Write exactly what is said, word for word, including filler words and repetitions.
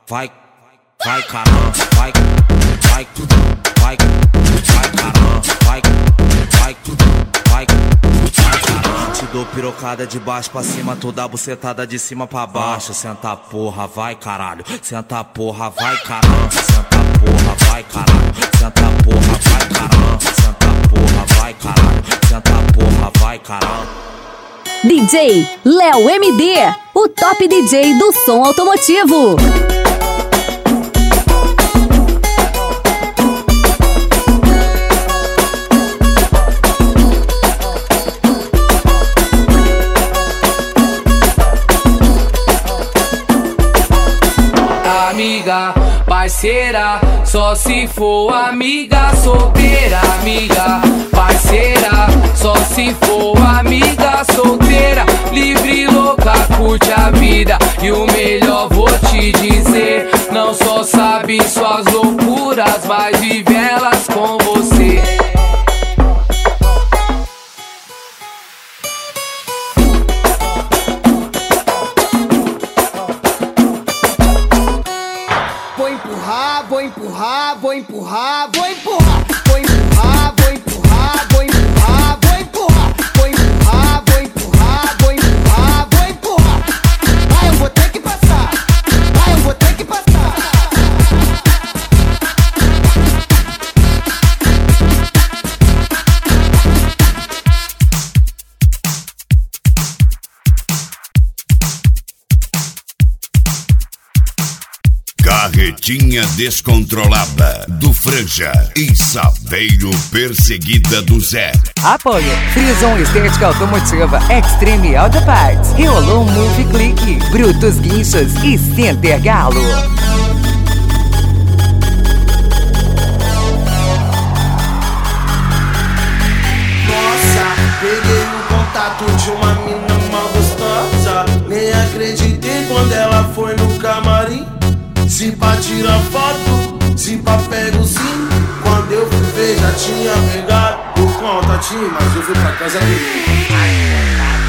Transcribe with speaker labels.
Speaker 1: vai, vai caramba, vai, vai, vai, vai caramba, vai, vai, vai, vai caramba. Te dou pirocada de baixo pra cima, toda bucetada de cima pra baixo. Senta porra, vai caralho, senta porra, vai caramba, senta porra, vai caralho, senta porra, vai caramba, senta porra, vai caralho, senta porra, vai caramba.
Speaker 2: D J Léo M D, o top D J do som automotivo.
Speaker 3: Amiga, parceira, só se for amiga solteira. Amiga, parceira, só se for amiga solteira. Livre, louca, curte a vida. E o melhor vou te dizer, não só sabe suas loucuras, mas vive elas com você.
Speaker 4: Vou empurrar, vou empurrar, vou empurrar, vou empurrar, vou empurrar, vou empurrar, vou empurrar, vou empurrar, vou empurrar, vou empurrar, vou empurrar, vou empurrar. Vai, eu vou ter que passar. Vai, eu vou ter que passar.
Speaker 5: Carretinha descontrolada do Franja e Saveiro perseguida do Zé.
Speaker 6: Apoio Frison Estética Automotiva, Extreme Auto Parts, Riolon Move Click, Brutus Guinchos e Center Galo.
Speaker 7: Nossa, peguei o contato de uma mina mal gostosa. Nem acreditei quando ela foi no camarim. Se pra tirar foto, se pra pego sim. Quando eu fui ver já tinha pegado. Por conta tinha, mas eu fui pra casa dele.